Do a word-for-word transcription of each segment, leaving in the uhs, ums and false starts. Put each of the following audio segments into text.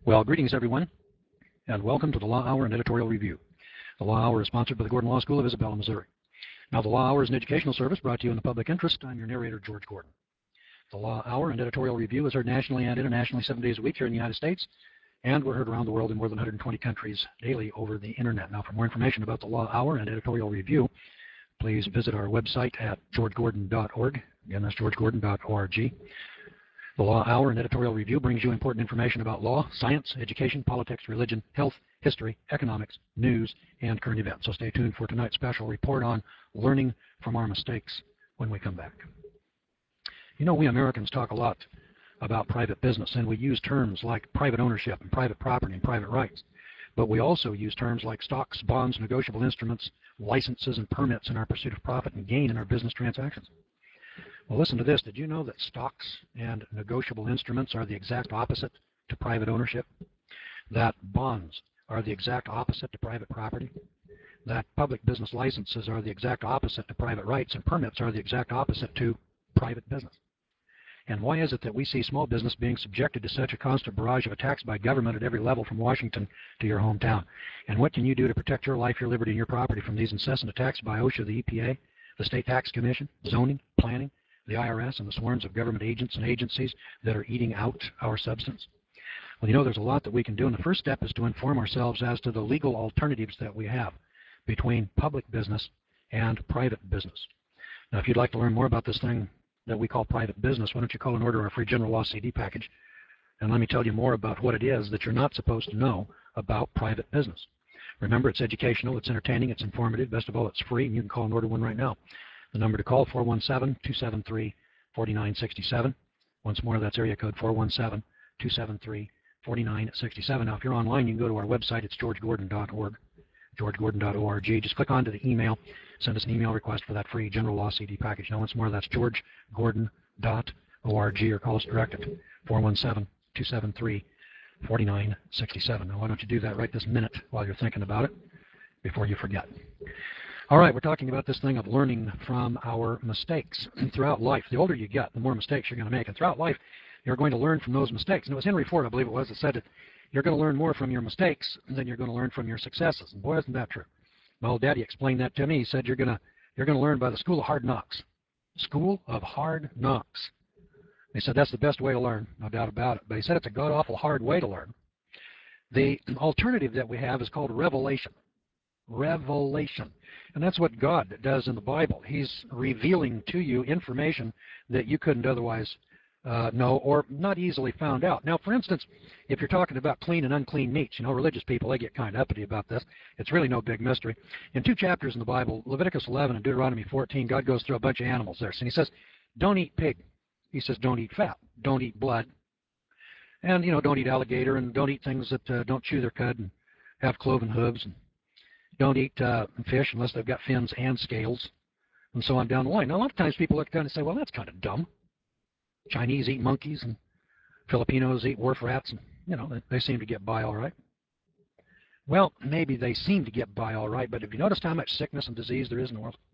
Well, greetings everyone, and welcome to the Law Hour and Editorial Review. The Law Hour is sponsored by the Gordon Law School of Isabella, Missouri. Now, the Law Hour is an educational service brought to you in the public interest. I'm your narrator, George Gordon. The Law Hour and Editorial Review is heard nationally and internationally seven days a week here in the United States, and we're heard around the world in more than one hundred twenty countries daily over the internet. Now, for more information about the Law Hour and Editorial Review, please visit our website at george gordon dot org. Again, that's george gordon dot org. The Law Hour and Editorial Review brings you important information about law, science, education, politics, religion, health, history, economics, news, and current events. So stay tuned for tonight's special report on learning from our mistakes when we come back. You know, we Americans talk a lot about private business, and we use terms like private ownership and private property and private rights. But we also use terms like stocks, bonds, negotiable instruments, licenses, and permits in our pursuit of profit and gain in our business transactions. Well, listen to this. Did you know that stocks and negotiable instruments are the exact opposite to private ownership? That bonds are the exact opposite to private property? That public business licenses are the exact opposite to private rights, and permits are the exact opposite to private business? And why is it that we see small business being subjected to such a constant barrage of attacks by government at every level from Washington to your hometown? And what can you do to protect your life, your liberty, and your property from these incessant attacks by OSHA, the E P A, the State Tax Commission, zoning, planning, the I R S, and the swarms of government agents and agencies that are eating out our substance? Well, you know, there's a lot that we can do, and the first step is to inform ourselves as to the legal alternatives that we have between public business and private business. Now, if you'd like to learn more about this thing that we call private business, why don't you call and order our free general law C D package, and let me tell you more about what it is that you're not supposed to know about private business. Remember, it's educational, it's entertaining, it's informative, best of all, it's free, and you can call and order one right now. The number to call, four one seven, two seven three, four nine six seven. Once more, that's area code four one seven, two seven three, four nine six seven. Now, if you're online, you can go to our website. It's george gordon dot org, george gordon dot org. Just click onto the email, send us an email request for that free general law C D package. Now, once more, that's george gordon dot org, or call us direct at four one seven, two seven three, four nine six seven. Now, why don't you do that right this minute while you're thinking about it before you forget? All right, we're talking about this thing of learning from our mistakes throughout life. The older you get, the more mistakes you're going to make. And throughout life, you're going to learn from those mistakes. And it was Henry Ford, I believe it was, that said that you're going to learn more from your mistakes than you're going to learn from your successes. And boy, isn't that true. My old daddy explained that to me. He said, you're going to, you're going to learn by the school of hard knocks. School of hard knocks. He said, that's the best way to learn, no doubt about it. But he said it's a god-awful hard way to learn. The alternative that we have is called revelation. Revelation. And that's what God does in the Bible. He's revealing to you information that you couldn't otherwise uh, know or not easily found out. Now, for instance, if you're talking about clean and unclean meats, you know, religious people, they get kind of uppity about this. It's really no big mystery. In two chapters in the Bible, Leviticus eleven and Deuteronomy fourteen, God goes through a bunch of animals there. So he says, don't eat pig. He says, don't eat fat. Don't eat blood. And, you know, don't eat alligator, and don't eat things that uh, don't chew their cud and have cloven hooves. And don't eat uh, fish unless they've got fins and scales, and so on down the line. Now, a lot of times people look down and say, well, that's kind of dumb. Chinese eat monkeys, and Filipinos eat wharf rats, and, you know, they, they seem to get by all right. Well, maybe they seem to get by all right, but have you noticed how much sickness and disease there is in the world?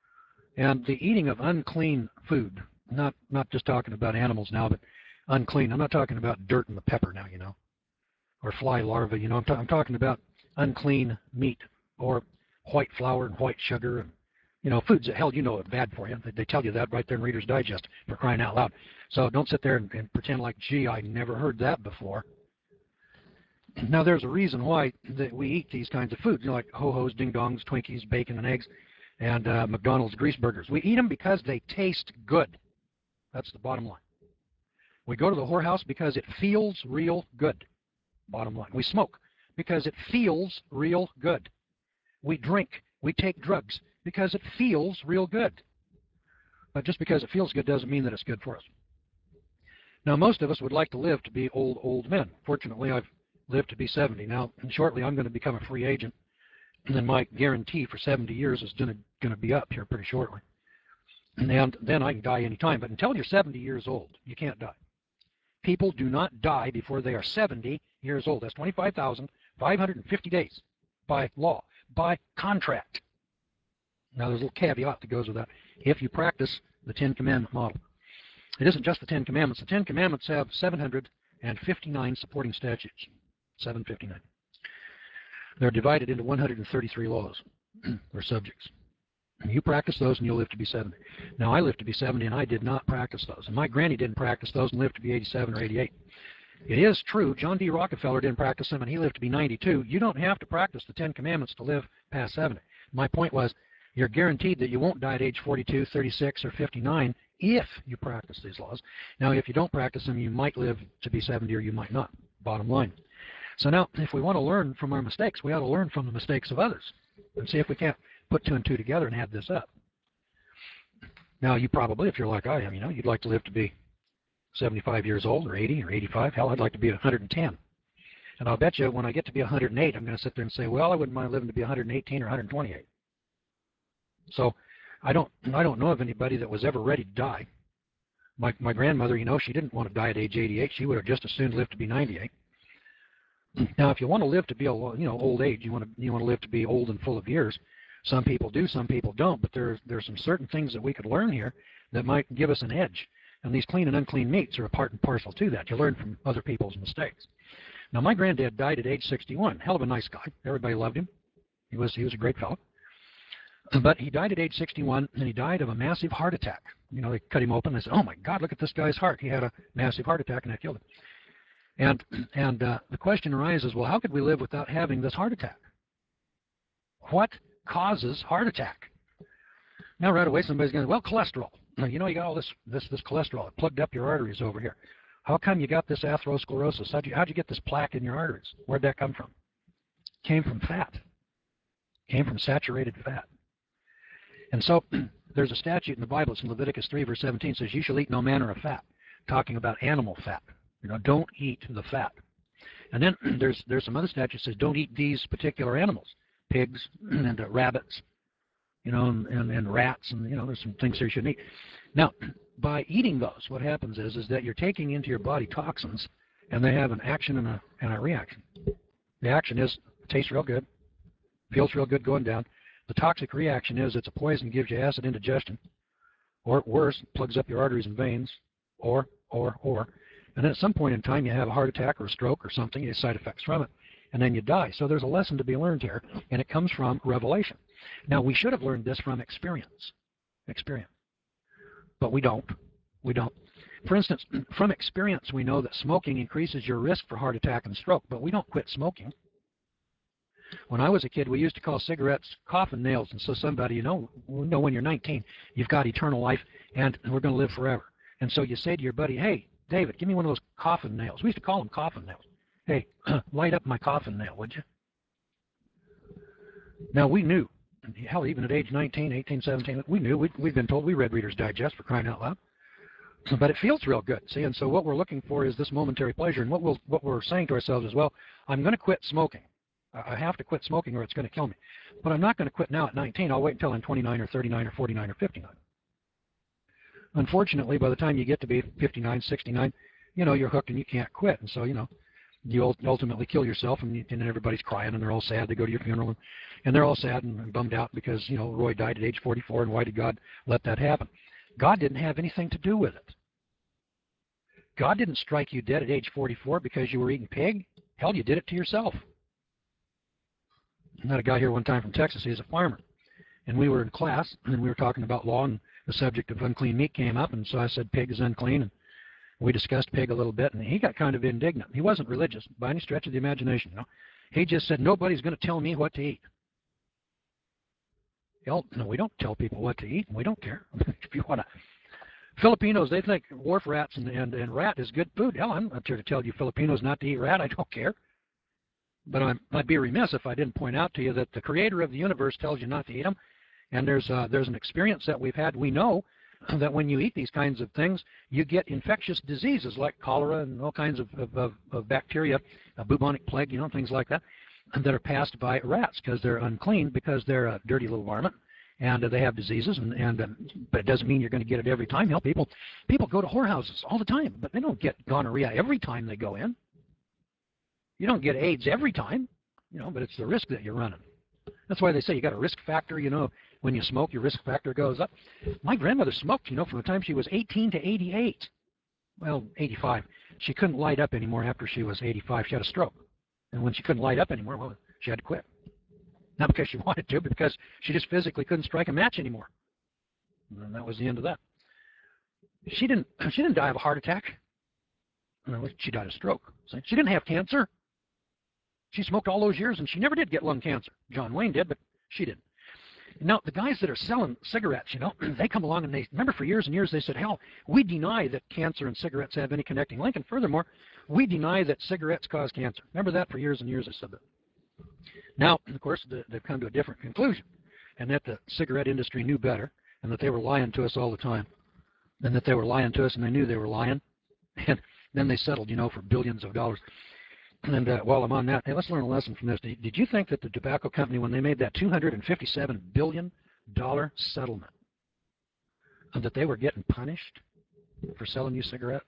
And the eating of unclean food, not, not just talking about animals now, but unclean. I'm not talking about dirt in the pepper now, you know, or fly larvae, you know. I'm, ta I'm talking about unclean meat, or white flour and white sugar, and, you know, foods that, hell, you know, are bad for you. They tell you that right there in Reader's Digest, for crying out loud. So don't sit there and, and pretend like, gee, I never heard that before. Now, there's a reason why that we eat these kinds of foods, you know, like Ho-Ho's, Ding-Dongs, Twinkies, bacon and eggs, and uh, McDonald's grease burgers. We eat them because they taste good. That's the bottom line. We go to the whorehouse because it feels real good. Bottom line. We smoke because it feels real good. We drink, we take drugs because it feels real good. But just because it feels good doesn't mean that it's good for us. Now, most of us would like to live to be old, old men. Fortunately, I've lived to be seventy. Now, and shortly, I'm going to become a free agent, and then my guarantee for seventy years is going to, going to be up here pretty shortly. And then I can die anytime. But until you're seventy years old, you can't die. People do not die before they are seventy years old. That's twenty-five thousand five hundred fifty days by law, by contract. Now, there's a little caveat that goes with that. If you practice the Ten Commandment model. It isn't just the Ten Commandments. The Ten Commandments have seven hundred fifty-nine supporting statutes. seven fifty-nine. They're divided into one hundred thirty-three laws or subjects. You practice those and you'll live to be seventy. Now, I lived to be seventy and I did not practice those. And my granny didn't practice those and lived to be eighty-seven or eighty-eight. It is true, John D. Rockefeller didn't practice them and he lived to be ninety-two. You don't have to practice the Ten Commandments to live past seventy. My point was, you're guaranteed that you won't die at age forty-two, thirty-six, or fifty-nine if you practice these laws. Now, if you don't practice them, you might live to be seventy or you might not, bottom line. So now, if we want to learn from our mistakes, we ought to learn from the mistakes of others and see if we can't put two and two together and add this up. Now, you probably, if you're like I am, you know, you'd like to live to be seventy-five years old or eighty or eighty-five. Hell, I'd like to be one hundred ten. And I'll bet you when I get to be one hundred eight, I'm going to sit there and say, well, I wouldn't mind living to be one hundred eighteen or one hundred twenty-eight. So I don't, I don't know of anybody that was ever ready to die. My, my grandmother, you know, she didn't want to die at age eighty-eight. She would have just as soon lived to be ninety-eight. Now, if you want to live to be a, you know, old age, you want to, you want to live to be old and full of years. Some people do, some people don't. But there's, there's some certain things that we could learn here that might give us an edge. And these clean and unclean meats are a part and parcel to that. You learn from other people's mistakes. Now, my granddad died at age sixty-one. Hell of a nice guy. Everybody loved him. He was, he was a great fellow. But he died at age sixty-one, and he died of a massive heart attack. You know, they cut him open, and they said, oh, my God, look at this guy's heart. He had a massive heart attack, and that killed him. And, and uh, the question arises, well, how could we live without having this heart attack? What causes heart attack? Now, right away, somebody's going, well, cholesterol. You know, you got all this, this, this cholesterol. It plugged up your arteries over here. How come you got this atherosclerosis? How'd you, how'd you get this plaque in your arteries? Where'd that come from? It came from fat. It came from saturated fat. And so there's a statute in the Bible, it's in Leviticus three, verse seventeen, says, you shall eat no manner of fat, talking about animal fat. You know, don't eat the fat. And then there's there's some other statute that says, don't eat these particular animals, pigs and uh, rabbits, you know, and, and, and rats, and, you know, there's some things there you shouldn't eat. Now, by eating those, what happens is, is that you're taking into your body toxins, and they have an action and a, and a reaction. The action is, it tastes real good, feels real good going down. The toxic reaction is it's a poison, gives you acid indigestion, or worse, plugs up your arteries and veins, or, or, or. And then at some point in time, you have a heart attack or a stroke or something, you have side effects from it, and then you die. So there's a lesson to be learned here, and it comes from revelation. Now, we should have learned this from experience, experience, but we don't. We don't. For instance, from experience, we know that smoking increases your risk for heart attack and stroke, but we don't quit smoking. When I was a kid, we used to call cigarettes coffin nails, and so somebody, you know, you know when you're nineteen, you've got eternal life, and we're going to live forever. And so you say to your buddy, hey, David, give me one of those coffin nails. We used to call them coffin nails. Hey, light up my coffin nail, would you? Now, we knew, hell, even at age nineteen, eighteen, seventeen, we knew, we'd, we'd been told, we read Reader's Digest, for crying out loud. But it feels real good, see? And so what we're looking for is this momentary pleasure, and what, we'll, what we're saying to ourselves is, well, I'm going to quit smoking. I have to quit smoking or it's going to kill me. But I'm not going to quit now at nineteen. I'll wait until I'm twenty-nine or thirty-nine or forty-nine or fifty-nine. Unfortunately, by the time you get to be fifty-nine, sixty-nine, you know, you're hooked and you can't quit. And so, you know, you ultimately kill yourself, and, you, and everybody's crying and they're all sad. They go to your funeral and, and they're all sad and, and bummed out because, you know, Roy died at age forty-four, and why did God let that happen? God didn't have anything to do with it. God didn't strike you dead at age forty-four because you were eating pig. Hell, you did it to yourself. I had a guy here one time from Texas. He's a farmer. And we were in class, and we were talking about law, and the subject of unclean meat came up. And so I said, pig is unclean. And we discussed pig a little bit, and he got kind of indignant. He wasn't religious by any stretch of the imagination. You know? He just said, nobody's going to tell me what to eat. Hell, no, we don't tell people what to eat, and we don't care. If you want to. Filipinos, they think wharf rats and, and, and rat is good food. Hell, I'm not here to tell you Filipinos not to eat rat. I don't care. But I'm, I'd be remiss if I didn't point out to you that the creator of the universe tells you not to eat them. And there's, uh, there's an experience that we've had. We know that when you eat these kinds of things, you get infectious diseases like cholera and all kinds of, of, of, of bacteria, a bubonic plague, you know, things like that, that are passed by rats because they're unclean, because they're a dirty little varmint. And uh, they have diseases, and, and um, but it doesn't mean you're going to get it every time. Hell, people, people go to whorehouses all the time, but they don't get gonorrhea every time they go in. You don't get AIDS every time, you know, but it's the risk that you're running. That's why they say you got a risk factor, you know, when you smoke, your risk factor goes up. My grandmother smoked, you know, from the time she was eighteen to eighty-eight. Well, eighty-five. She couldn't light up anymore after she was eighty-five. She had a stroke. And when she couldn't light up anymore, well, she had to quit. Not because she wanted to, but because she just physically couldn't strike a match anymore. And that was the end of that. She didn't. She didn't die of a heart attack. No, she died of stroke. See? She didn't have cancer. She smoked all those years, and she never did get lung cancer. John Wayne did, but she didn't. Now, the guys that are selling cigarettes, you know, they come along and they, remember for years and years they said, hell, we deny that cancer and cigarettes have any connecting link, and furthermore, we deny that cigarettes cause cancer. Remember that for years and years I said that. Now, of course, the, they've come to a different conclusion, and that the cigarette industry knew better, and that they were lying to us all the time, and that they were lying to us, and they knew they were lying, and then they settled, you know, for billions of dollars. And uh, while I'm on that, hey, let's learn a lesson from this. Did you think that the tobacco company, when they made that two hundred fifty-seven billion dollars settlement, that they were getting punished for selling you cigarettes?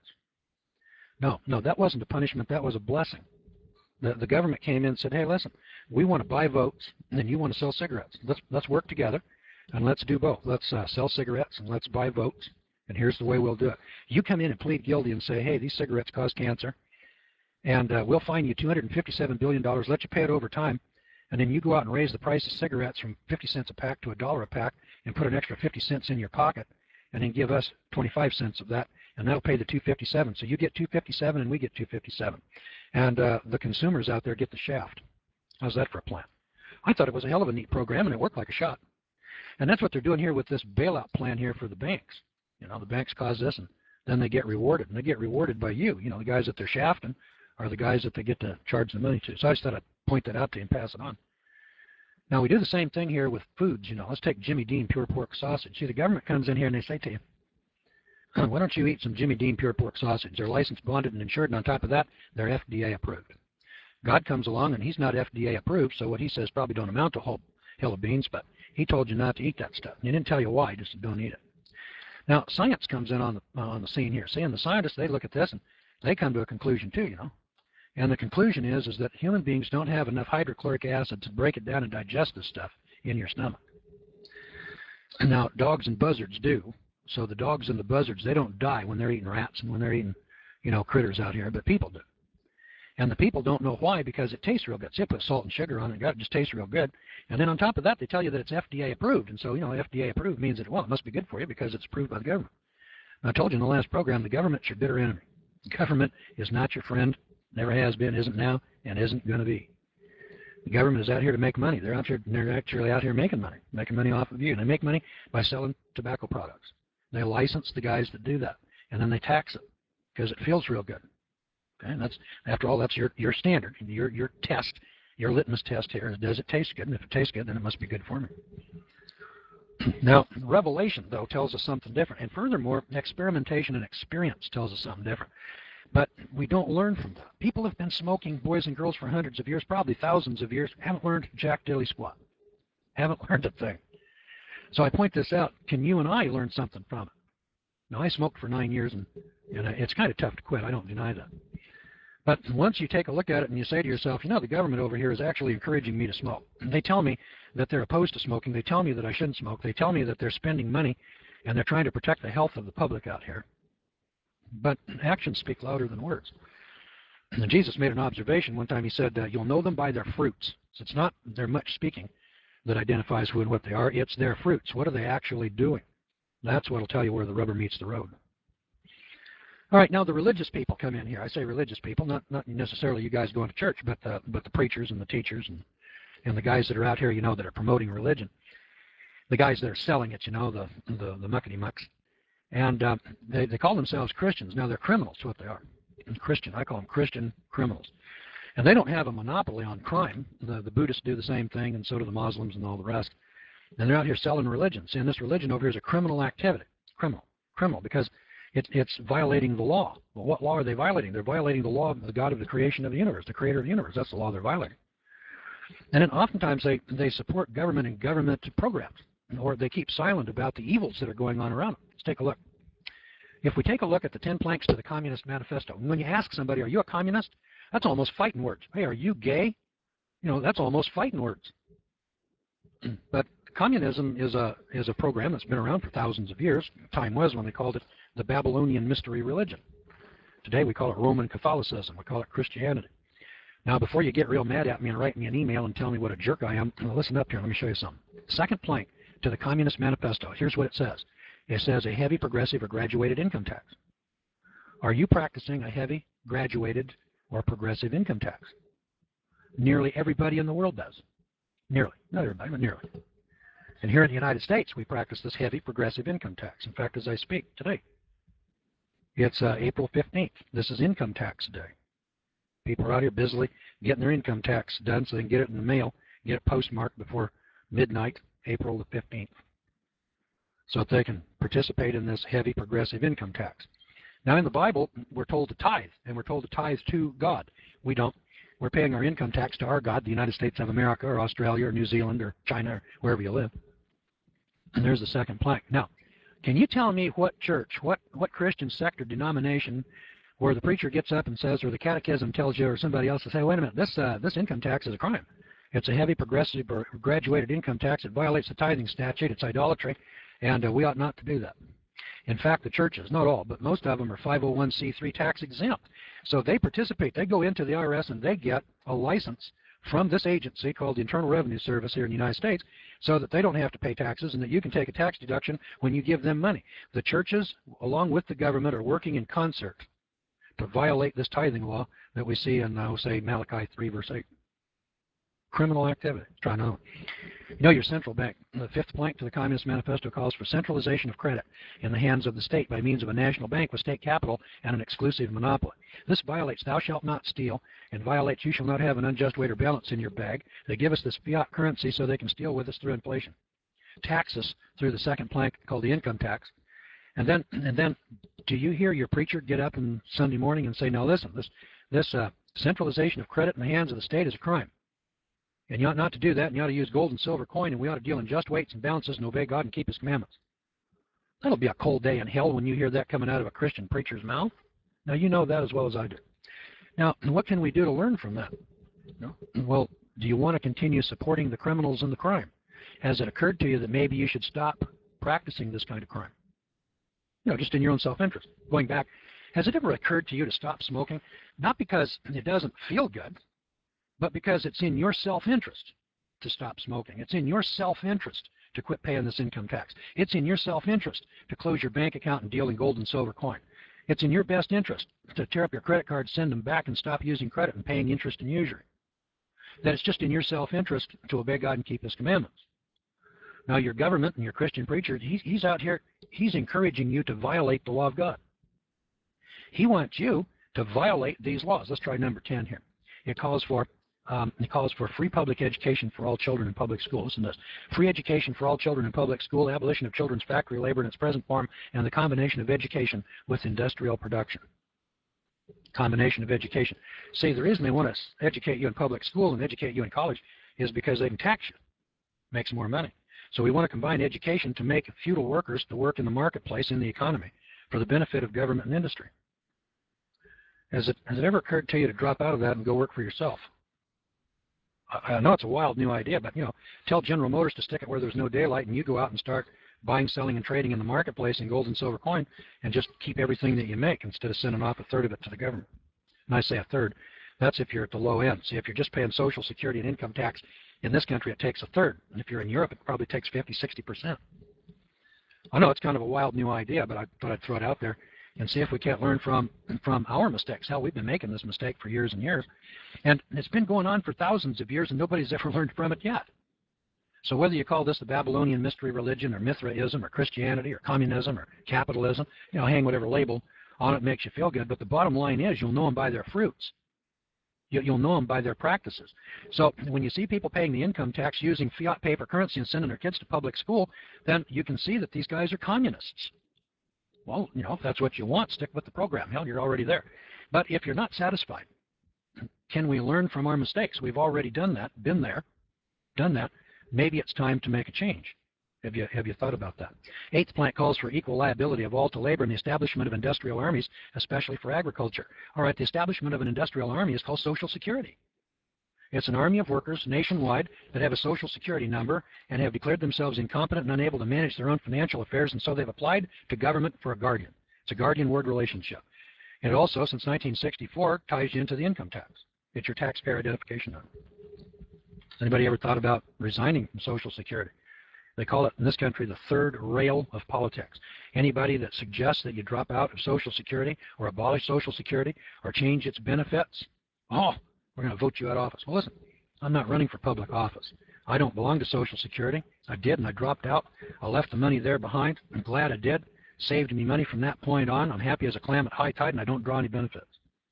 No, no, that wasn't a punishment. That was a blessing. The, the government came in and said, hey, listen, we want to buy votes, and then you want to sell cigarettes. Let's, let's work together, and let's do both. Let's uh, sell cigarettes, and let's buy votes, and here's the way we'll do it. You come in and plead guilty and say, hey, these cigarettes cause cancer, and uh, we'll fine you two hundred fifty-seven billion dollars, let you pay it over time, and then you go out and raise the price of cigarettes from fifty cents a pack to a dollar a pack and put an extra fifty cents in your pocket, and then give us twenty-five cents of that, and that'll pay the two hundred fifty-seven. So you get two hundred fifty-seven and we get two hundred fifty-seven. And uh, the consumers out there get the shaft. How's that for a plan? I thought it was a hell of a neat program, and it worked like a shot. And that's what they're doing here with this bailout plan here for the banks. You know, the banks cause this, and then they get rewarded. And they get rewarded by you. You know, the guys that they're shafting are the guys that they get to charge the money to. So I just thought I'd point that out to you and pass it on. Now, we do the same thing here with foods. You know, let's take Jimmy Dean pure pork sausage. See, the government comes in here and they say to you, why don't you eat some Jimmy Dean pure pork sausage? They're licensed, bonded, and insured, and on top of that, they're F D A approved. God comes along, and he's not F D A approved, so what he says probably don't amount to a whole hill of beans, but he told you not to eat that stuff. He didn't tell you why, just don't eat it. Now, science comes in on the, uh, on the scene here. See, and the scientists, they look at this, and they come to a conclusion too, you know. And the conclusion is, is that human beings don't have enough hydrochloric acid to break it down and digest this stuff in your stomach. Now, dogs and buzzards do. So the dogs and the buzzards, they don't die when they're eating rats and when they're eating, you know, critters out here, but people do. And the people don't know why, because it tastes real good. So you put salt and sugar on it, it just tastes real good. And then on top of that, they tell you that it's F D A approved. And so, you know, F D A approved means that, well, it must be good for you because it's approved by the government. And I told you in the last program, the government's your bitter enemy. The government is not your friend, never has been, isn't now, and isn't going to be. The government is out here to make money. They're out here, they're actually out here making money, making money off of you. And they make money by selling tobacco products. They license the guys that do that, and then they tax it because it feels real good. Okay, and that's, after all, that's your your standard, your your test, your litmus test here is, does it taste good? And if it tastes good, then it must be good for me. Now, Revelation, though, tells us something different, and furthermore, experimentation and experience tells us something different. But we don't learn from that. People have been smoking, boys and girls, for hundreds of years, probably thousands of years, haven't learned jack dilly squat, haven't learned a thing. So I point this out. Can you and I learn something from it? Now, I smoked for nine years, and, and it's kind of tough to quit. I don't deny that. But once you take a look at it and you say to yourself, you know, the government over here is actually encouraging me to smoke. And they tell me that they're opposed to smoking. They tell me that I shouldn't smoke. They tell me that they're spending money, and they're trying to protect the health of the public out here. But actions speak louder than words. And Jesus made an observation one time. He said, uh, you'll know them by their fruits. So it's not their much speaking that identifies who and what they are. It's their fruits. What are they actually doing? That's what will tell you where the rubber meets the road. All right, now the religious people come in here. I say religious people, not not necessarily you guys going to church, but uh, but the preachers and the teachers and and the guys that are out here, you know, that are promoting religion. The guys that are selling it, you know, the the, the muckety mucks, and uh, they they call themselves Christians. Now they're criminals. What they are, Christian. I call them Christian criminals. And they don't have a monopoly on crime. The, the Buddhists do the same thing, and so do the Muslims and all the rest. And they're out here selling religion. See, and this religion over here is a criminal activity. Criminal. Criminal, because it, it's violating the law. Well, what law are they violating? They're violating the law of the God of the creation of the universe, the creator of the universe. That's the law they're violating. And then oftentimes they, they support government and government programs, or they keep silent about the evils that are going on around them. Let's take a look. If we take a look at the ten planks to the Communist Manifesto, when you ask somebody, are you a communist? That's almost fighting words. Hey, are you gay? You know, that's almost fighting words. But communism is a is a program that's been around for thousands of years. Time was when they called it the Babylonian mystery religion. Today we call it Roman Catholicism. We call it Christianity. Now, before you get real mad at me and write me an email and tell me what a jerk I am, listen up here. Let me show you something. Second plank to the Communist Manifesto. Here's what it says. It says a heavy, progressive, or graduated income tax. Are you practicing a heavy, graduated, or progressive income tax? Nearly everybody in the world does. Nearly. Not everybody, but nearly. And here in the United States, we practice this heavy, progressive income tax. In fact, as I speak today, it's uh, April fifteenth. This is income tax day. People are out here busily getting their income tax done so they can get it in the mail, get it postmarked before midnight, April the fifteenth, so that they can participate in this heavy, progressive income tax. Now, in the Bible, we're told to tithe, and we're told to tithe to God. We don't. We're paying our income tax to our God, the United States of America, or Australia, or New Zealand, or China, or wherever you live. And there's the second plank. Now, can you tell me what church, what, what Christian sect or denomination where the preacher gets up and says, or the catechism tells you, or somebody else to say, wait a minute, this, uh, this income tax is a crime. It's a heavy, progressive, or graduated income tax. It violates the tithing statute. It's idolatry, and uh, we ought not to do that. In fact, the churches, not all, but most of them are five oh one c three tax exempt. So they participate. They go into the I R S and they get a license from this agency called the Internal Revenue Service here in the United States so that they don't have to pay taxes and that you can take a tax deduction when you give them money. The churches, along with the government, are working in concert to violate this tithing law that we see in, uh, say, Malachi three, verse eight. Criminal activity. Try no. You know, your central bank. The fifth plank to the Communist Manifesto calls for centralization of credit in the hands of the state by means of a national bank with state capital and an exclusive monopoly. This violates thou shalt not steal and violates you shall not have an unjust weight or balance in your bag. They give us this fiat currency so they can steal with us through inflation. Tax us through the second plank called the income tax. And then, and then, do you hear your preacher get up on Sunday morning and say, now listen, this, this uh, centralization of credit in the hands of the state is a crime. And you ought not to do that, and you ought to use gold and silver coin, and we ought to deal in just weights and balances and obey God and keep His commandments. That'll be a cold day in hell when you hear that coming out of a Christian preacher's mouth. Now, you know that as well as I do. Now, what can we do to learn from that? No? Well, do you want to continue supporting the criminals and the crime? Has it occurred to you that maybe you should stop practicing this kind of crime? You know, just in your own self-interest. Going back, has it ever occurred to you to stop smoking? Not because it doesn't feel good, but because it's in your self-interest to stop smoking. It's in your self-interest to quit paying this income tax. It's in your self-interest to close your bank account and deal in gold and silver coin. It's in your best interest to tear up your credit card, send them back, and stop using credit and paying interest and usury. That it's just in your self-interest to obey God and keep His commandments. Now, your government and your Christian preacher, he's, he's out here, he's encouraging you to violate the law of God. He wants you to violate these laws. Let's try number ten here. It calls for Um, it calls for free public education for all children in public schools. And this free education for all children in public school, abolition of children's factory labor in its present form, and the combination of education with industrial production. Combination of education. See, the reason they want to educate you in public school and educate you in college is because they can tax you. Makes more money. So we want to combine education to make feudal workers to work in the marketplace, in the economy, for the benefit of government and industry. Has it, has it ever occurred to you to drop out of that and go work for yourself? I know it's a wild new idea, but, you know, tell General Motors to stick it where there's no daylight and you go out and start buying, selling, and trading in the marketplace in gold and silver coin and just keep everything that you make instead of sending off a third of it to the government. And I say a third. That's if you're at the low end. See, if you're just paying Social Security and income tax in this country, it takes a third. And if you're in Europe, it probably takes fifty, sixty percent. I know it's kind of a wild new idea, but I thought I'd throw it out there and see if we can't learn from, from our mistakes. Hell, we've been making this mistake for years and years. And it's been going on for thousands of years, and nobody's ever learned from it yet. So whether you call this the Babylonian mystery religion or Mithraism or Christianity or communism or capitalism, you know, hang whatever label on it makes you feel good. But the bottom line is you'll know them by their fruits. You'll know them by their practices. So when you see people paying the income tax using fiat paper currency and sending their kids to public school, then you can see that these guys are communists. Well, you know, if that's what you want, stick with the program. Hell, you're already there. But if you're not satisfied, can we learn from our mistakes? We've already done that, been there, done that. Maybe it's time to make a change. Have you, have you thought about that? Eighth plank calls for equal liability of all to labor and the establishment of industrial armies, especially for agriculture. All right, the establishment of an industrial army is called Social Security. It's an army of workers nationwide that have a Social Security number and have declared themselves incompetent and unable to manage their own financial affairs, and so they've applied to government for a guardian. It's a guardian-ward relationship. And it also, since nineteen sixty-four, ties you into the income tax. It's your taxpayer identification number. Anybody ever thought about resigning from Social Security? They call it in this country the third rail of politics. Anybody that suggests that you drop out of Social Security or abolish Social Security or change its benefits, oh, we're going to vote you out of office. Well, listen, I'm not running for public office. I don't belong to Social Security. I did, and I dropped out. I left the money there behind. I'm glad I did. Saved me money from that point on. I'm happy as a clam at high tide, and I don't draw any benefits.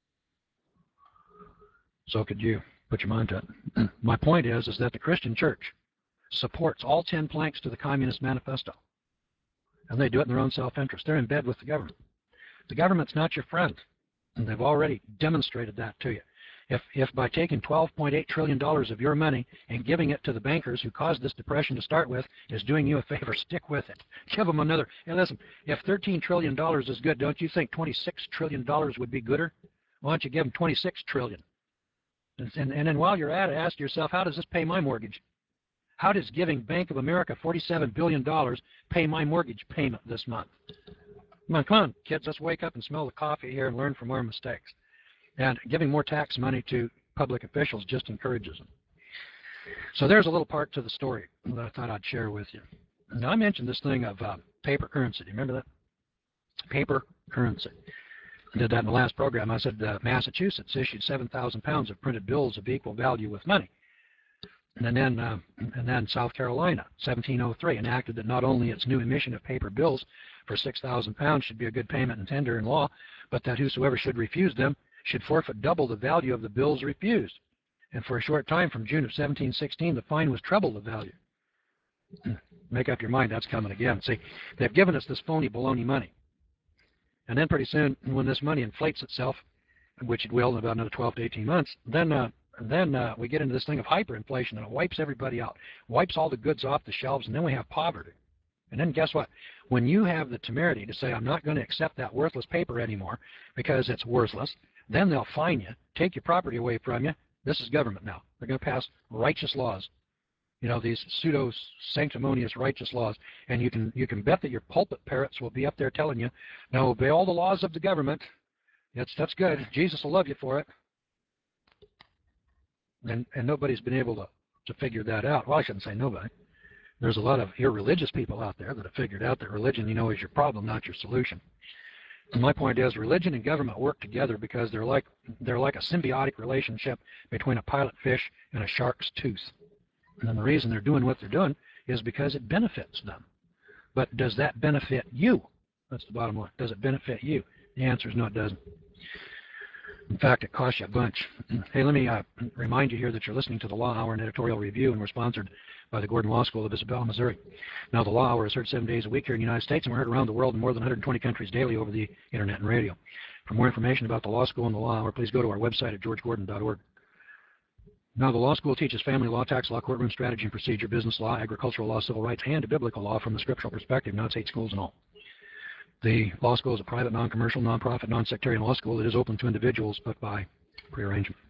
So could you. Put your mind to it. My point is, is that the Christian church supports all ten planks to the Communist Manifesto. And they do it in their own self-interest. They're in bed with the government. The government's not your friend. And they've already demonstrated that to you. If, if by taking twelve point eight trillion dollars of your money and giving it to the bankers who caused this depression to start with is doing you a favor, stick with it. Give them another. Hey, listen, if thirteen trillion dollars is good, don't you think twenty-six trillion dollars would be gooder? Why don't you give them twenty-six trillion dollars? And, and then while you're at it, ask yourself, how does this pay my mortgage? How does giving Bank of America forty-seven billion dollars pay my mortgage payment this month? Come on, come on, kids, let's wake up and smell the coffee here and learn from our mistakes. And giving more tax money to public officials just encourages them. So there's a little part to the story that I thought I'd share with you. Now, I mentioned this thing of uh, paper currency. Do you remember that? Paper currency. I did that in the last program. I said uh, Massachusetts issued seven thousand pounds of printed bills of equal value with money. And then, uh, and then South Carolina, seventeen oh three, enacted that not only its new emission of paper bills for six thousand pounds should be a good payment and tender in law, but that whosoever should refuse them should forfeit double the value of the bills refused. And for a short time from June of seventeen sixteen, the fine was treble the value. Make up your mind, that's coming again. See, they've given us this phony baloney money. And then pretty soon, when this money inflates itself, which it will in about another twelve to eighteen months, then uh, then uh, we get into this thing of hyperinflation, and it wipes everybody out, wipes all the goods off the shelves, and then we have poverty. And then guess what? When you have the temerity to say, I'm not going to accept that worthless paper anymore because it's worthless, then they'll fine you, take your property away from you. This is government now. They're going to pass righteous laws. You know, these pseudo-sanctimonious righteous laws. And you can you can bet that your pulpit parrots will be up there telling you, now obey all the laws of the government. That's, that's good. Jesus will love you for it. And, and nobody's been able to, to figure that out. Well, I shouldn't say nobody. There's a lot of irreligious people out there that have figured out that religion, you know, is your problem, not your solution. And my point is, religion and government work together because they're like, they're like a symbiotic relationship between a pilot fish and a shark's tooth. And the reason they're doing what they're doing is because it benefits them. But does that benefit you? That's the bottom line. Does it benefit you? The answer is no, it doesn't. In fact, it costs you a bunch. Hey, let me uh, remind you here that you're listening to the Law Hour and Editorial Review, and we're sponsored by the Gordon Law School of Isabella, Missouri. Now, the Law Hour is heard seven days a week here in the United States, and we're heard around the world in more than one hundred twenty countries daily over the Internet and radio. For more information about the Law School and the Law Hour, please go to our website at george gordon dot org. Now, the law school teaches family law, tax law, courtroom strategy and procedure, business law, agricultural law, civil rights, and biblical law from the scriptural perspective, not state schools and all. The law school is a private, non-commercial, non-profit, non-sectarian law school that is open to individuals, but by prearrangement.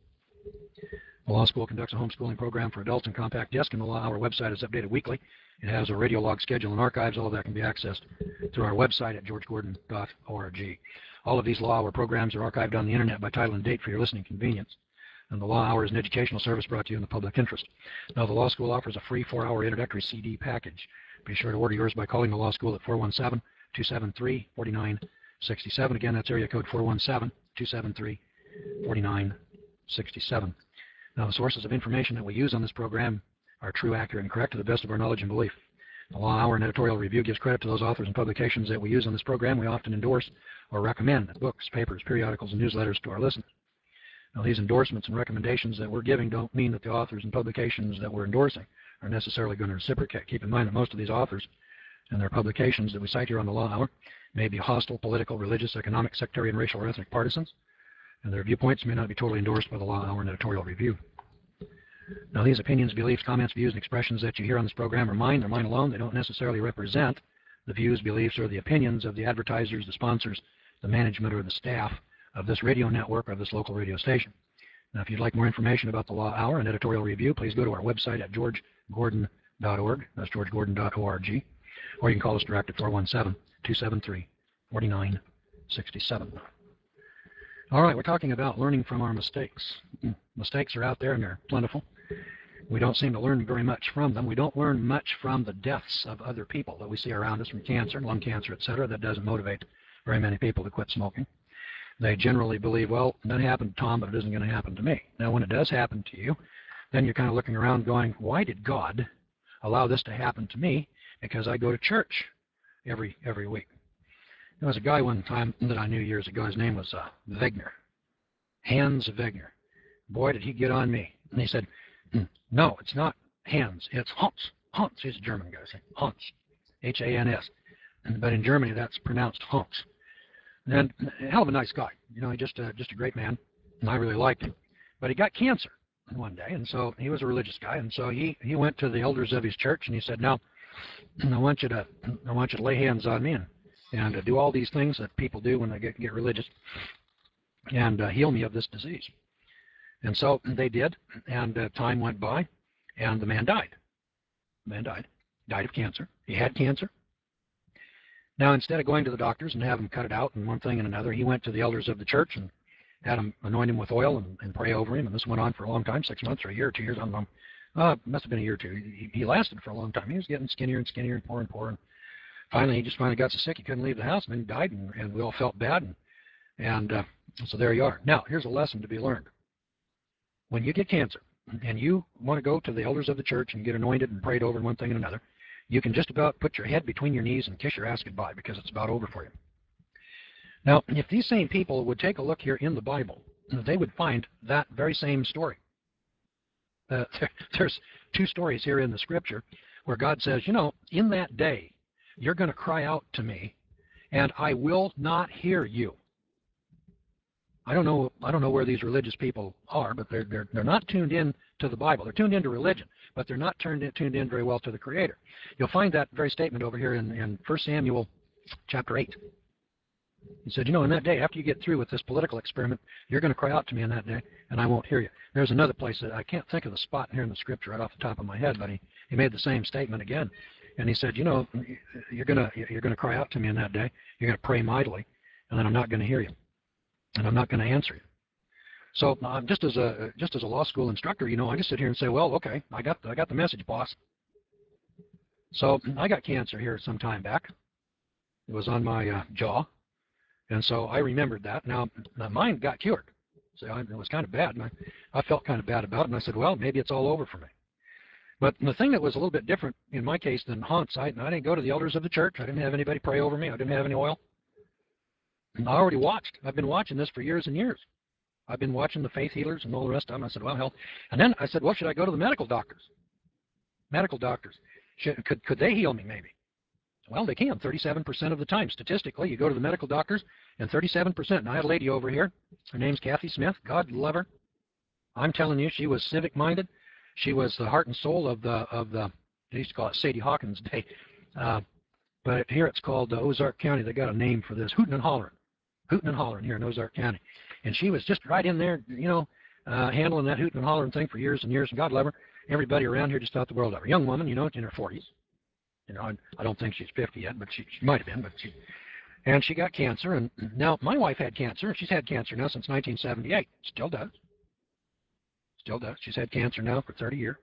The law school conducts a homeschooling program for adults in compact disc, and the Law Hour website is updated weekly. It has a radio log schedule and archives. All of that can be accessed through our website at george gordon dot org. All of these Law Hour programs are archived on the Internet by title and date for your listening convenience. And the Law Hour is an educational service brought to you in the public interest. Now, the Law School offers a free four-hour introductory C D package. Be sure to order yours by calling the Law School at four one seven, two seven three, four nine six seven. Again, that's area code four one seven, two seven three, four nine six seven. Now, the sources of information that we use on this program are true, accurate, and correct to the best of our knowledge and belief. The Law Hour and Editorial Review gives credit to those authors and publications that we use on this program. We often endorse or recommend books, papers, periodicals, and newsletters to our listeners. Now, these endorsements and recommendations that we're giving don't mean that the authors and publications that we're endorsing are necessarily going to reciprocate. Keep in mind that most of these authors and their publications that we cite here on the Law Hour may be hostile, political, religious, economic, sectarian, racial, or ethnic partisans, and their viewpoints may not be totally endorsed by the Law Hour and Editorial Review. Now, these opinions, beliefs, comments, views, and expressions that you hear on this program are mine. They're mine alone. They don't necessarily represent the views, beliefs, or the opinions of the advertisers, the sponsors, the management, or the staff of this radio network or this local radio station. Now, if you'd like more information about the Law Hour and Editorial Review, please go to our website at george gordon dot org. That's george gordon dot org. Or you can call us direct at four one seven, two seven three, four nine six seven. All right, we're talking about learning from our mistakes. Mistakes are out there and they're plentiful. We don't seem to learn very much from them. We don't learn much from the deaths of other people that we see around us from cancer, lung cancer, et cetera. That doesn't motivate very many people to quit smoking. They generally believe, well, that happened to Tom, but it isn't going to happen to me. Now, when it does happen to you, then you're kind of looking around going, why did God allow this to happen to me? Because I go to church every every week. There was a guy one time that I knew years ago. His name was uh, Wegner, Hans Wegner. Boy, did he get on me. And he said, no, it's not Hans, it's Hans. Hans, he's a German guy, say Hans, H A N S. But in Germany, that's pronounced Hans. And a hell of a nice guy. You know, he just, uh, just a great man, and I really liked him. But he got cancer one day, and so he was a religious guy, and so he, he went to the elders of his church, and he said, now, I want you to, I want you to lay hands on me and, and uh, do all these things that people do when they get, get religious, and uh, heal me of this disease. And so they did, and uh, time went by, and the man died. The man died, died of cancer. He had cancer. Now, instead of going to the doctors and have them cut it out and one thing and another, he went to the elders of the church and had them anoint him with oil and, and pray over him. And this went on for a long time, six months or a year or two years. I don't know. Uh, it must have been a year or two. He, he lasted for a long time. He was getting skinnier and skinnier and poorer and poorer. And finally, he just finally got so sick he couldn't leave the house, and then he died, and, and we all felt bad. And, and uh, so there you are. Now, here's a lesson to be learned. When you get cancer and you want to go to the elders of the church and get anointed and prayed over one thing and another, you can just about put your head between your knees and kiss your ass goodbye, because it's about over for you. Now, if these same people would take a look here in the Bible, they would find that very same story. Uh, there, there's two stories here in the scripture where God says, you know, in that day, you're going to cry out to me, and I will not hear you. I don't know. I don't know where these religious people are, but they're they're they're not tuned in to the Bible. They're tuned into religion, but they're not turned in, tuned in very well to the Creator. You'll find that very statement over here in in First Samuel, chapter eight. He said, you know, in that day, after you get through with this political experiment, you're going to cry out to me in that day, and I won't hear you. There's another place that I can't think of the spot here in the scripture right off the top of my head, but he he made the same statement again, and he said, you know, you're gonna you're gonna cry out to me in that day. You're going to pray mightily, and then I'm not going to hear you. And I'm not going to answer you. So uh, just as a just as a law school instructor, you know, I just sit here and say, well, okay, I got the, I got the message, boss. So I got cancer here some time back. It was on my uh, jaw, and so I remembered that. Now, mine got cured. So I, it was kind of bad, and I, I felt kind of bad about it. And I said, well, maybe it's all over for me. But the thing that was a little bit different in my case than Hans, I, I didn't go to the elders of the church. I didn't have anybody pray over me. I didn't have any oil. I already watched. I've been watching this for years and years. I've been watching the faith healers and all the rest of them. I said, well, hell. And then I said, well, should I go to the medical doctors? Medical doctors. Should, could, could they heal me maybe? Well, they can thirty-seven percent of the time. Statistically, you go to the medical doctors, and thirty-seven percent. And I had a lady over here. Her name's Kathy Smith. God love her. I'm telling you, she was civic-minded. She was the heart and soul of the, of the they used to call it Sadie Hawkins Day. Uh, but here it's called uh, Ozark County. They got a name for this, hooting and hollering. Hooting and hollering here in Ozark County. And she was just right in there, you know, uh, handling that hooting and hollering thing for years and years. And God love her. Everybody around here just thought the world of her. Young woman, you know, in her forties. You know, I, I don't think she's fifty yet, but she, she might have been. But she, and she got cancer. And now my wife had cancer. She's had cancer now since nineteen seventy-eight. Still does. Still does. She's had cancer now for thirty years.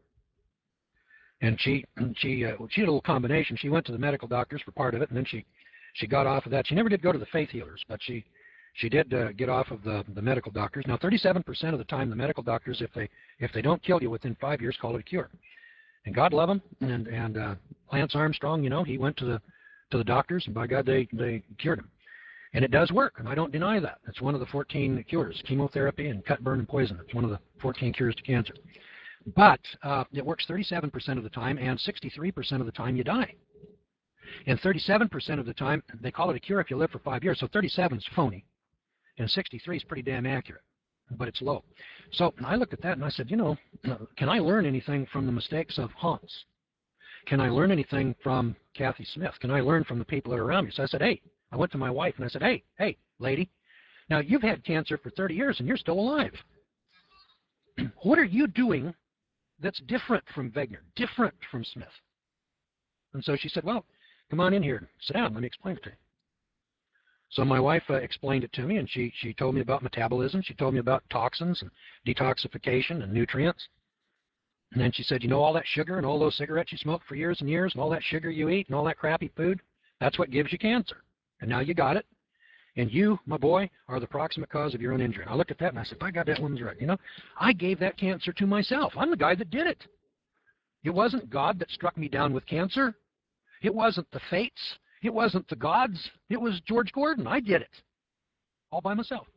And she, she, uh, she had a little combination. She went to the medical doctors for part of it, and then she, she got off of that. She never did go to the faith healers, but she, she did uh, get off of the, the medical doctors. Now, thirty-seven percent of the time, the medical doctors, if they, if they don't kill you within five years, call it a cure. And God love him. And and uh, Lance Armstrong, you know, he went to the to the doctors, and by God, they they cured him. And it does work, and I don't deny that. It's one of the fourteen cures: chemotherapy and cut, burn, and poison. It's one of the fourteen cures to cancer. But uh, it works thirty-seven percent of the time, and sixty-three percent of the time you die. And thirty-seven percent of the time, they call it a cure if you live for five years. So thirty-seven is phony, and sixty-three is pretty damn accurate, but it's low. So I looked at that and I said, you know, can I learn anything from the mistakes of Hans? Can I learn anything from Kathy Smith? Can I learn from the people that are around me? So I said, hey, I went to my wife and I said, hey, hey, lady, now you've had cancer for thirty years and you're still alive. What are you doing that's different from Wegner, different from Smith? And so she said, well, come on in here, sit down, let me explain it to you. So my wife uh, explained it to me, and she, she told me about metabolism. She told me about toxins and detoxification and nutrients. And then she said, you know, all that sugar and all those cigarettes you smoked for years and years and all that sugar you eat and all that crappy food, that's what gives you cancer. And now you got it. And you, my boy, are the proximate cause of your own injury. And I looked at that and I said, by God, that woman's right. You know, I gave that cancer to myself. I'm the guy that did it. It wasn't God that struck me down with cancer. It wasn't the fates. It wasn't the gods. It was George Gordon. I did it all by myself.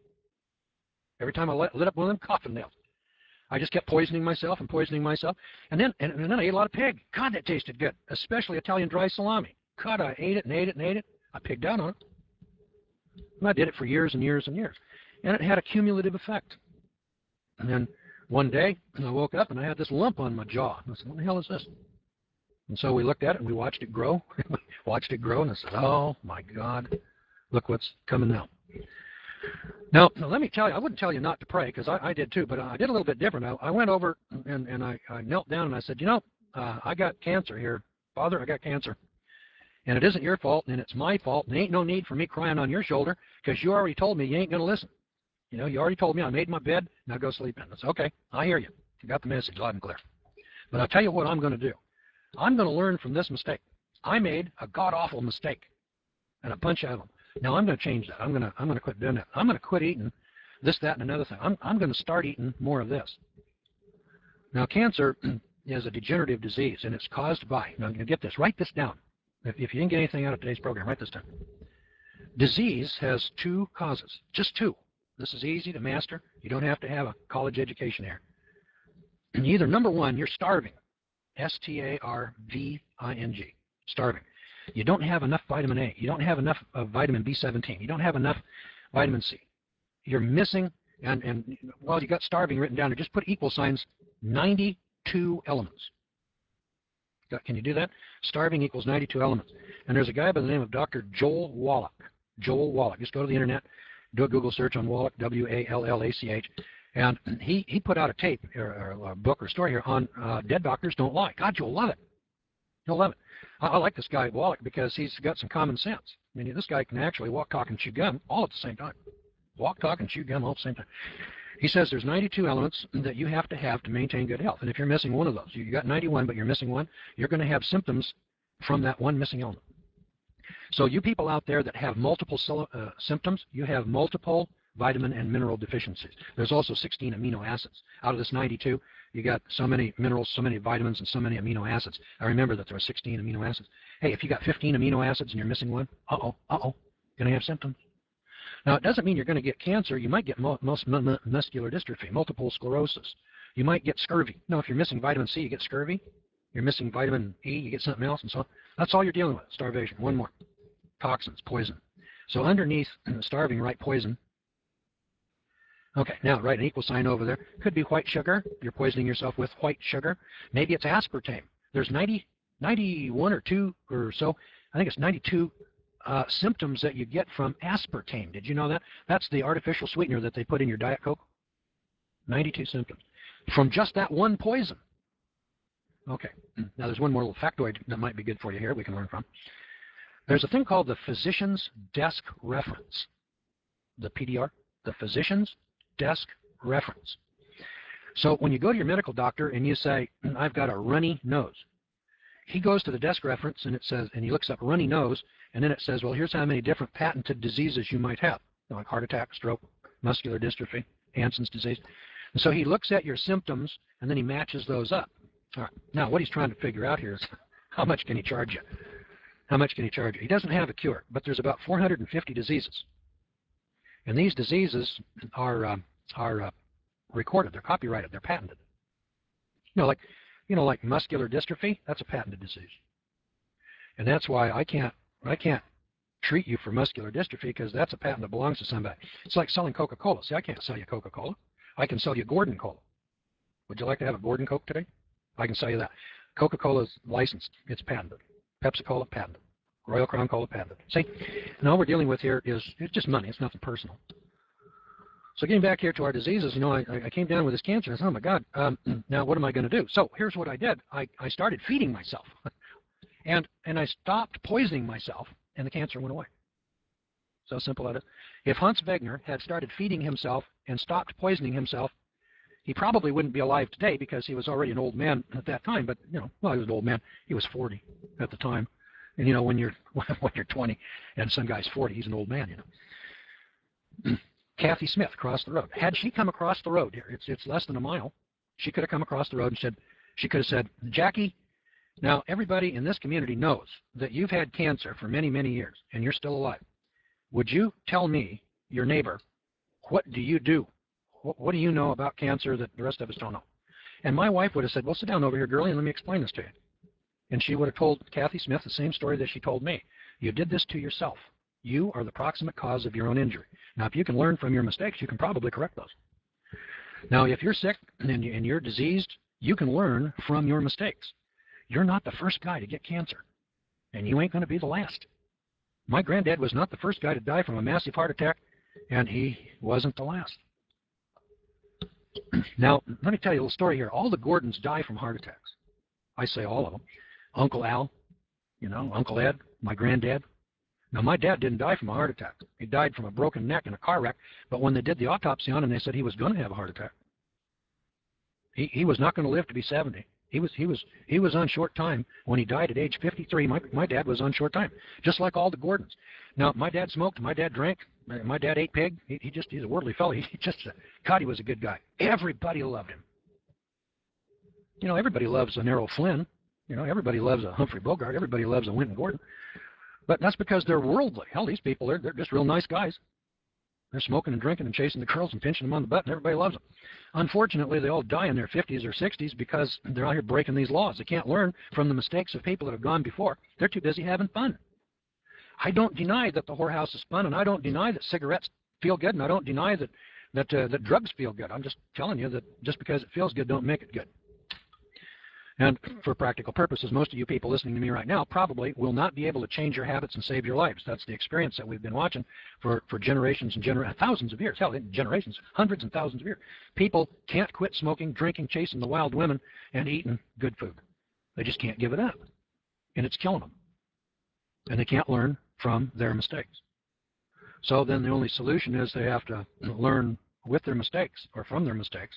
Every time I lit, lit up one of them coffin nails, I just kept poisoning myself and poisoning myself. And then, and, and then I ate a lot of pig. God, that tasted good, especially Italian dry salami. God, I ate it and ate it and ate it. I pigged out on it. And I did it for years and years and years. And it had a cumulative effect. And then one day, I woke up and I had this lump on my jaw. And I said, what the hell is this? And so we looked at it and we watched it grow. watched it grow and I said, oh my God, look what's coming now. Now, now, let me tell you, I wouldn't tell you not to pray because I, I did too, but I did a little bit different. I, I went over and, and I, I knelt down and I said, you know, uh, I got cancer here. Father, I got cancer. And it isn't your fault and it's my fault. And there ain't no need for me crying on your shoulder because you already told me you ain't going to listen. You know, you already told me I made my bed, now go sleep in. I said, okay, I hear you. You got the message loud and clear. But I'll tell you what I'm going to do. I'm going to learn from this mistake. I made a god-awful mistake and a bunch of them. Now I'm going to change that. I'm going to I'm going to quit doing that. I'm going to quit eating this, that, and another thing. I'm I'm going to start eating more of this. Now cancer is a degenerative disease, and it's caused by. Now you get this. Write this down. If, if you didn't get anything out of today's program, write this down. Disease has two causes, just two. This is easy to master. You don't have to have a college education here. And either number one, you're starving, S T A R V I N G, starving. You don't have enough vitamin A. You don't have enough of vitamin B seventeen. You don't have enough vitamin C. You're missing, and, and well, you got starving written down there. Just put equal signs, ninety-two elements. Can you do that? Starving equals ninety-two elements. And there's a guy by the name of Doctor Joel Wallach. Joel Wallach. Just go to the internet, do a Google search on Wallach, W A L L A C H. And he, he put out a tape, or, or a book or story here on uh, Dead Doctors Don't Lie. God, you'll love it. You'll love it. I, I like this guy, Wallach, because he's got some common sense. I mean, this guy can actually walk, talk, and chew gum all at the same time. Walk, talk, and chew gum all at the same time. He says there's ninety-two elements that you have to have to maintain good health. And if you're missing one of those, you got ninety-one, but you're missing one, you're going to have symptoms from that one missing element. So you people out there that have multiple uh, symptoms, you have multiple vitamin and mineral deficiencies. There's also sixteen amino acids. Out of this ninety-two, you got so many minerals, so many vitamins, and so many amino acids. I remember that there are sixteen amino acids. Hey, if you got fifteen amino acids and you're missing one, uh-oh, uh-oh, you're going to have symptoms. Now, it doesn't mean you're going to get cancer. You might get mu mus muscular dystrophy, multiple sclerosis. You might get scurvy. No, if you're missing vitamin C, you get scurvy. You're missing vitamin E, you get something else, and so on. That's all you're dealing with, starvation. One more. Toxins, poison. So underneath starving, write poison. Okay, now write an equal sign over there. Could be white sugar. You're poisoning yourself with white sugar. Maybe it's aspartame. There's ninety, ninety-one or two or so. I think it's ninety-two uh, symptoms that you get from aspartame. Did you know that? That's the artificial sweetener that they put in your Diet Coke. ninety-two symptoms from just that one poison. Okay, now there's one more little factoid that might be good for you here we can learn from. There's a thing called the Physician's Desk Reference, the P D R, the Physician's Desk Reference. So when you go to your medical doctor and you say, I've got a runny nose, he goes to the desk reference and it says, and he looks up runny nose, and then it says, well, here's how many different patented diseases you might have, like heart attack, stroke, muscular dystrophy, Hansen's disease. And so he looks at your symptoms and then he matches those up. All right. Now what he's trying to figure out here is how much can he charge you? How much can he charge you? He doesn't have a cure, but there's about four hundred fifty diseases. And these diseases are, uh, are uh, recorded, they're copyrighted, they're patented. You know, like, you know, like muscular dystrophy, that's a patented disease. And that's why I can't, I can't treat you for muscular dystrophy because that's a patent that belongs to somebody. It's like selling Coca-Cola. See, I can't sell you Coca-Cola. I can sell you Gordon Cola. Would you like to have a Gordon Coke today? I can sell you that. Coca-Cola is licensed. It's patented. Pepsi-Cola, patented. Royal Crown Cola, patented. See, and all we're dealing with here is it's just money. It's nothing personal. So getting back here to our diseases, you know, I, I came down with this cancer. And I said, oh, my God, um, now what am I going to do? So here's what I did. I, I started feeding myself. and, and I stopped poisoning myself, and the cancer went away. That's how simple that is. If Hans Wegner had started feeding himself and stopped poisoning himself, he probably wouldn't be alive today because he was already an old man at that time. But, you know, well, he was an old man. He was forty at the time. And, you know, when you're when you're twenty and some guy's forty, he's an old man, you know. Kathy Smith across the road. Had she come across the road here, it's, it's less than a mile, she could have come across the road and said, she could have said, Jackie, now everybody in this community knows that you've had cancer for many, many years and you're still alive. Would you tell me, your neighbor, what do you do? What, what do you know about cancer that the rest of us don't know? And my wife would have said, well, sit down over here, girlie, and let me explain this to you. And she would have told Kathy Smith the same story that she told me. You did this to yourself. You are the proximate cause of your own injury. Now, if you can learn from your mistakes, you can probably correct those. Now, if you're sick and you're diseased, you can learn from your mistakes. You're not the first guy to get cancer, and you ain't going to be the last. My granddad was not the first guy to die from a massive heart attack, and he wasn't the last. Now, let me tell you a little story here. All the Gordons die from heart attacks. I say all of them. Uncle Al, you know, Uncle Ed, my granddad. Now, my dad didn't die from a heart attack. He died from a broken neck in a car wreck, but when they did the autopsy on him, they said he was going to have a heart attack. He, he was not going to live to be seventy. He was, he, was, he was on short time. When he died at age fifty-three, my, my dad was on short time, just like all the Gordons. Now, my dad smoked, my dad drank, my dad ate pig. He, he just, he's a worldly fellow. He just, God, he was a good guy. Everybody loved him. You know, everybody loves an Errol Flynn. You know, everybody loves a Humphrey Bogart. Everybody loves a Wynton Gordon. But that's because they're worldly. Hell, these people, they're, they're just real nice guys. They're smoking and drinking and chasing the girls and pinching them on the butt, and everybody loves them. Unfortunately, they all die in their fifties or sixties because they're out here breaking these laws. They can't learn from the mistakes of people that have gone before. They're too busy having fun. I don't deny that the whorehouse is fun, and I don't deny that cigarettes feel good, and I don't deny that, that, uh, that drugs feel good. I'm just telling you that just because it feels good don't make it good. And for practical purposes, most of you people listening to me right now probably will not be able to change your habits and save your lives. That's the experience that we've been watching for, for generations and genera thousands of years. Hell, generations, hundreds and thousands of years. People can't quit smoking, drinking, chasing the wild women, and eating good food. They just can't give it up. And it's killing them. And they can't learn from their mistakes. So then the only solution is they have to learn with their mistakes or from their mistakes.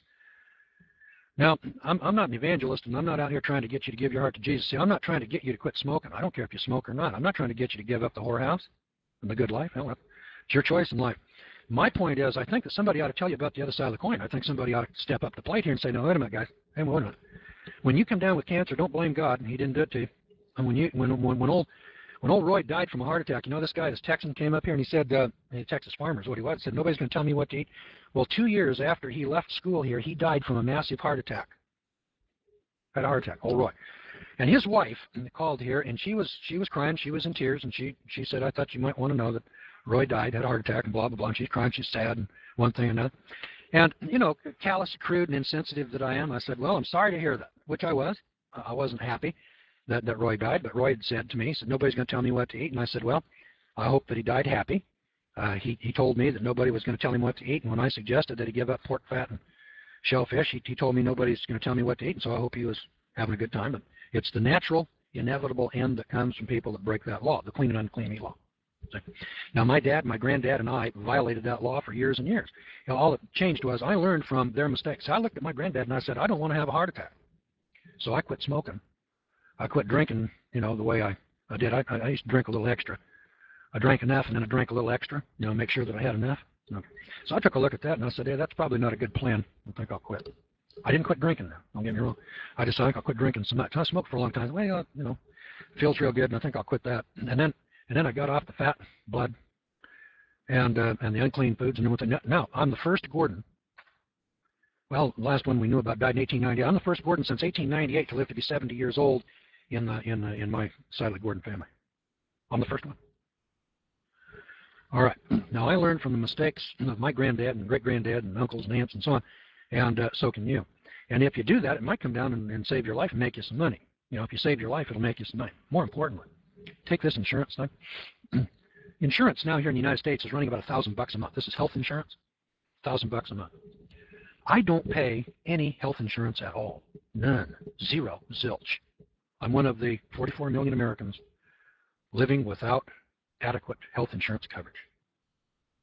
Now, I'm, I'm not an evangelist, and I'm not out here trying to get you to give your heart to Jesus. See, I'm not trying to get you to quit smoking. I don't care if you smoke or not. I'm not trying to get you to give up the whorehouse and the good life. Hell, it's your choice in life. My point is, I think that somebody ought to tell you about the other side of the coin. I think somebody ought to step up the plate here and say, no, wait a minute, guys. Hey, wait a minute. When you come down with cancer, don't blame God. He didn't do it to you. And when, you, when, when, when, old, when old Roy died from a heart attack, you know, this guy, this Texan, came up here and he said, uh, Texas farmer is what he was, said, nobody's going to tell me what to eat. Well, two years after he left school here, he died from a massive heart attack. Had a heart attack, old Roy. And his wife called here, and she was she was crying. She was in tears, and she she said, I thought you might want to know that Roy died, had a heart attack, and blah, blah, blah. And she's crying, she's sad, and one thing and another. And, you know, callous, crude, and insensitive that I am, I said, well, I'm sorry to hear that, which I was. I wasn't happy that, that Roy died, but Roy had said to me, he said, nobody's going to tell me what to eat. And I said, well, I hope that he died happy. Uh, he, he told me that nobody was going to tell him what to eat, and when I suggested that he give up pork fat and shellfish, he, he told me nobody's going to tell me what to eat, and so I hope he was having a good time. But it's the natural, inevitable end that comes from people that break that law, the clean and unclean eat law. Now, my dad, my granddad, and I violated that law for years and years. You know, all that changed was I learned from their mistakes. I looked at my granddad and I said, I don't want to have a heart attack. So I quit smoking. I quit drinking, you know, the way I, I did. I, I used to drink a little extra. I drank enough and then I drank a little extra, you know, make sure that I had enough. Okay. So I took a look at that and I said, hey, that's probably not a good plan. I think I'll quit. I didn't quit drinking now, don't get me wrong. I decided I think I'll quit drinking so much. I smoked for a long time. Well, you know, feels real good, and I think I'll quit that. And then and then I got off the fat, blood, and uh, and the unclean foods and everything. Now, I'm the first Gordon. Well, the last one we knew about died in eighteen ninety. I'm the first Gordon since eighteen ninety-eight to live to be seventy years old in the, in the, in my side of the Gordon family. I'm the first one. All right. Now, I learned from the mistakes of my granddad and great-granddad and uncles and aunts and so on. And uh, so can you. And if you do that, it might come down and, and save your life and make you some money. You know, if you save your life, it'll make you some money. More importantly, take this insurance thing. Insurance now here in the United States is running about a thousand bucks a month. This is health insurance, a thousand bucks a month. I don't pay any health insurance at all. None. Zero. Zilch. I'm one of the forty-four million Americans living without adequate health insurance coverage.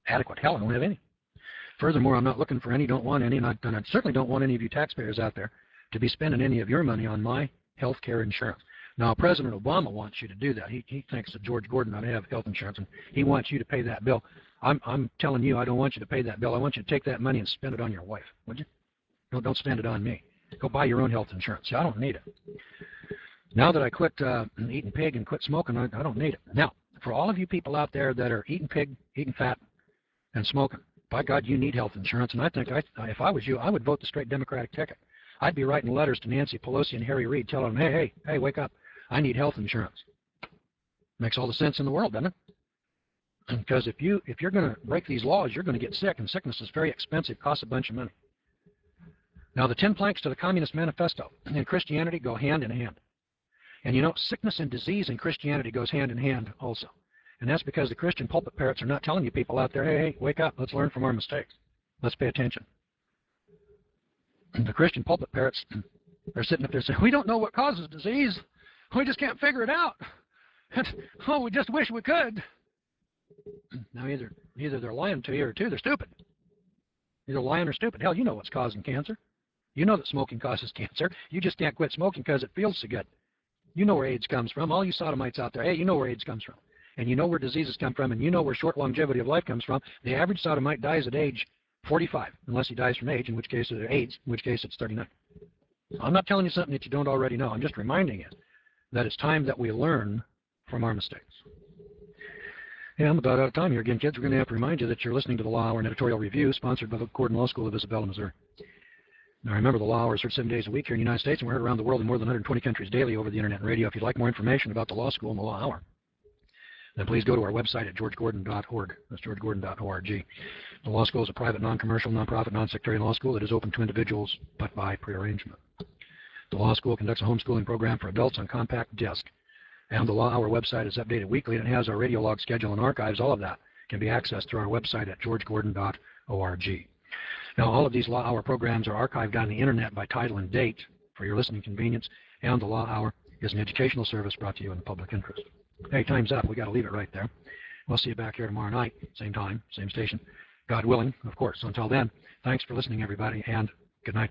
adequate. Hell, I don't have any. Furthermore, I'm not looking for any, don't want any, and I, and I certainly don't want any of you taxpayers out there to be spending any of your money on my health care insurance. Now, President Obama wants you to do that. He, he thinks that George Gordon ought to have health insurance, and he wants you to pay that bill. I'm, I'm telling you, I don't want you to pay that bill. I want you to take that money and spend it on your wife, would you? Don't, don't spend it on me. Go buy your own health insurance. See, I don't need it. Now that I quit uh, eating pig and quit smoking, I, I don't need it. Now, for all of you people out there that are eating pig, eating fat, and smoking, by God, you need health insurance, and I think I, if I was you, I would vote the straight Democratic ticket. I'd be writing letters to Nancy Pelosi and Harry Reid telling them, hey, hey, hey, wake up. I need health insurance. Makes all the sense in the world, doesn't it? Because if, you, if you're going to break these laws, you're going to get sick, and sickness is very expensive, costs a bunch of money. Now, the ten planks to the Communist Manifesto and Christianity go hand in hand. And you know, sickness and disease in Christianity goes hand in hand also. And that's because the Christian pulpit parrots are not telling you people out there, hey, hey, wake up, let's learn from our mistakes. Let's pay attention. And the Christian pulpit parrots, they're sitting up there saying, we don't know what causes disease. We just can't figure it out. Oh, we just wish we could. Now, either, either they're lying to you or two, they're stupid. Either lying or stupid. Hell, you know what's causing cancer. You know that smoking causes cancer. You just can't quit smoking because it feels so good. You know where AIDS comes from. All you sodomites out there, hey, you know where AIDS comes from. And you know where diseases come from, and you know where short longevity of life comes from. The average sodomite dies at age forty-five, unless he dies from age, in which case it's AIDS, in which case it's thirty-nine. I'm not telling you something that you don't already know. I'm just reminding you that it's time that we learn from our mistakes. Yeah, I'm about out of time here again, kids. We're going to have to remind you that you're listening to the Law Hour and Editorial Review, sponsored by the Gordon Law School of Isabella, Missouri. Now, remember, the Law Hour is heard seven days a week here in the United States, and we're heard around the world in more than one hundred twenty countries daily over the internet and radio. If you'd like more information about the Law School and the Law Hour, then please go to our website at george gordon dot org. That's george gordon dot org. The Law School is a private, non-commercial, non-profit, non-sectarian law school that is open to individuals, but by prearrangement. The Law School conducts a homeschooling program for adults on compact disc, and the Law Hour website is updated weekly, and it has our radio log schedule and archives. All of that can be accessed through our website at george gordon dot org. Now, all of these Law Hour programs are archived on the internet by title and date for your listening convenience, and the Law Hour is an educational service brought to you in the public interest. Hey, time's up. We got to leave it right there. We'll see you back here tomorrow night, same time, same station, God willing, of course. Until then, thanks for listening, everybody, and good night.